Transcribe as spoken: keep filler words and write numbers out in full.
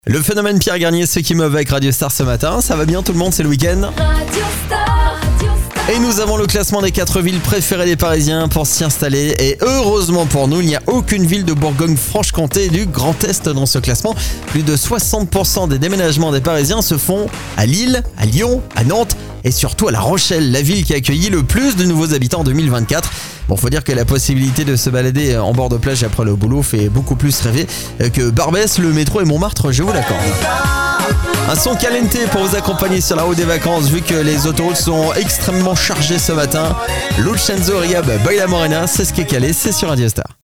Le phénomène Pierre Garnier, ceux qui meuvent avec Radio Star ce matin. Ça va bien tout le monde, c'est le week-end. Radio Star, Radio Star. Et nous avons le classement des quatre villes préférées des Parisiens pour s'y installer. Et heureusement pour nous, il n'y a aucune ville de Bourgogne-Franche-Comté et du Grand Est dans ce classement. Plus de soixante pour cent des déménagements des Parisiens se font à Lille, à Lyon, à Nantes et surtout à La Rochelle, la ville qui a accueilli le plus de nouveaux habitants en deux mille vingt-quatre. Bon, faut dire que la possibilité de se balader en bord de plage après le boulot fait beaucoup plus rêver que Barbès, le métro et Montmartre, je vous l'accorde. Un son Calente pour vous accompagner sur la route des vacances vu que les autoroutes sont extrêmement chargées ce matin. Lucenzo Riab, Baila Morena, c'est ce qui est calé, c'est sur Radio Star.